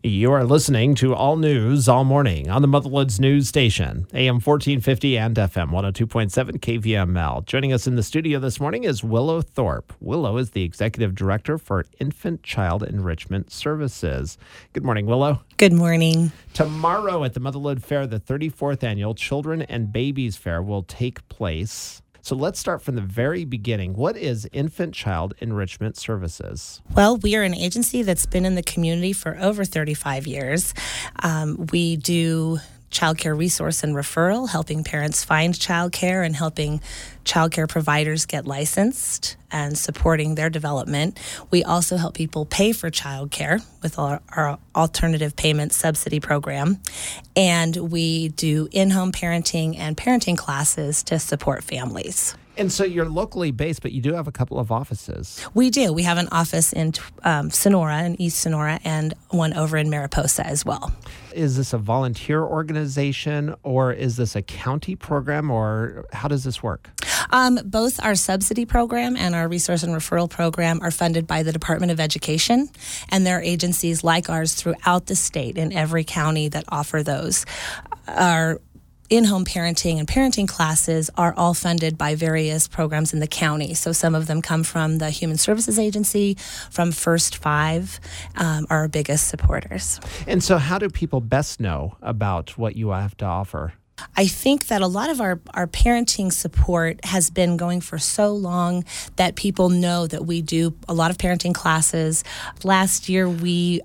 You are listening to All News All Morning on the Motherwoods News Station, AM 1450 and FM 102.7 KVML. Joining us in the studio this morning is Willow Thorpe. Willow is the Executive Director for Infant Child Enrichment Services. Good morning, Willow. Good morning. Tomorrow at the Motherlode Fair, the 34th Annual Children and Babies Fair will take place. So let's start from the very beginning. What is Infant Child Enrichment Services? Well, we are an agency that's been in the community for over 35 years. We do childcare resource and referral, helping parents find childcare and helping childcare providers get licensed and supporting their development. We also help people pay for childcare with our alternative payment subsidy program. And we do in-home parenting and parenting classes to support families. And so you're locally based, but you do have a couple of offices. We do. We have an office in Sonora, in East Sonora, and one over in Mariposa as well. Is this a volunteer organization, or is this a county program, or how does this work? Both our subsidy program and our resource and referral program are funded by the Department of Education, and there are agencies like ours throughout the state in every county that offer those. Our in-home parenting and parenting classes are all funded by various programs in the county. So some of them come from the Human Services Agency, from First Five, are our biggest supporters. And so how do people best know about what you have to offer? I think that a lot of our parenting support has been going for so long that people know that we do a lot of parenting classes. Last year we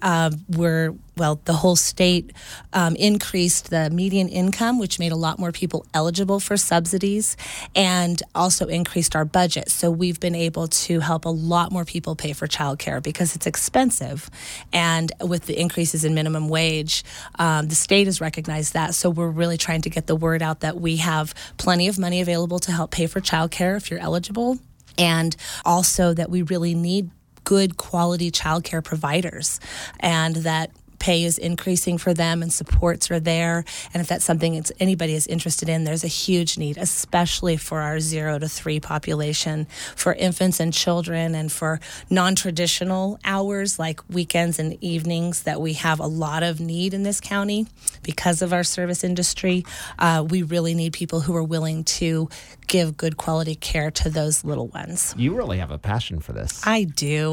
the whole state increased the median income, which made a lot more people eligible for subsidies, and also increased our budget. So we've been able to help a lot more people pay for childcare because it's expensive. And with the increases in minimum wage, the state has recognized that. So we're really trying to get the word out that we have plenty of money available to help pay for childcare if you're eligible, and also that we really need good quality childcare providers, and that pay is increasing for them and supports are there. And if that's something anybody is interested in, there's a huge need, especially for our 0 to 3 population, for infants and children, and for non-traditional hours like weekends and evenings that we have a lot of need in this county because of our service industry. We really need people who are willing to give good quality care to those little ones. You really have a passion for this. I do.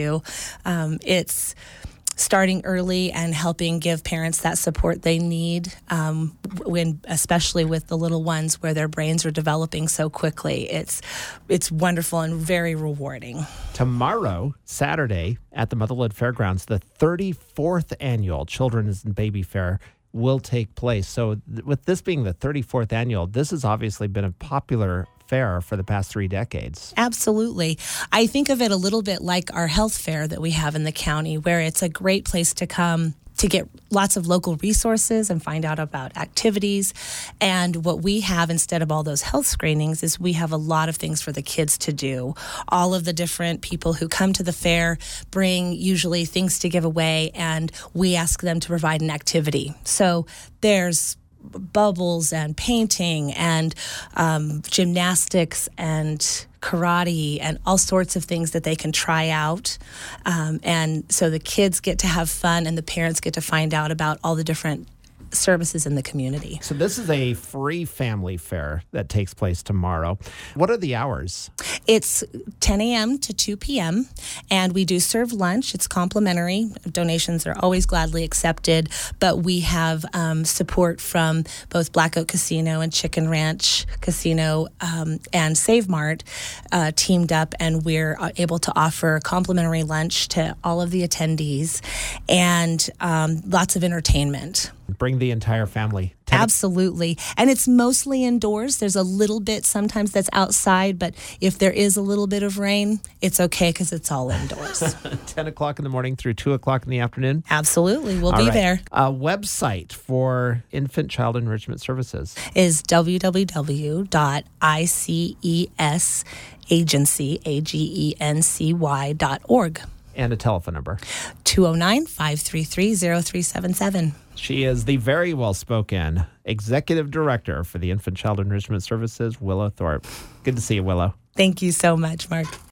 It's starting early and helping give parents that support they need, especially with the little ones where their brains are developing so quickly. It's wonderful and very rewarding. Tomorrow, Saturday, at the Motherlode Fairgrounds, the 34th Annual Children's and Baby Fair will take place. So with this being the 34th annual, this has obviously been a popular fair for the past 3 decades. Absolutely. I think of it a little bit like our health fair that we have in the county, where it's a great place to come to get lots of local resources and find out about activities. And what we have instead of all those health screenings is we have a lot of things for the kids to do. All of the different people who come to the fair bring usually things to give away, and we ask them to provide an activity. So there's bubbles and painting and gymnastics and karate and all sorts of things that they can try out. And so the kids get to have fun and the parents get to find out about all the different services in the community. So this is a free family fair that takes place tomorrow. What are the hours? It's 10 a.m. to 2 p.m. and we do serve lunch. It's complimentary. Donations are always gladly accepted, but we have support from both Black Oak Casino and Chicken Ranch Casino and Save Mart teamed up, and we're able to offer complimentary lunch to all of the attendees and lots of entertainment. Bring the entire family. Absolutely. And it's mostly indoors. There's a little bit sometimes that's outside, but if there is a little bit of rain, it's okay because it's all indoors. 10 o'clock in the morning through 2 o'clock in the afternoon? Absolutely. We'll be there. A website for Infant Child Enrichment Services is www.icesagency.org. And a telephone number. 209-533-0377. She is the very well-spoken Executive Director for the Infant Child Enrichment Services, Willow Thorpe. Good to see you, Willow. Thank you so much, Mark.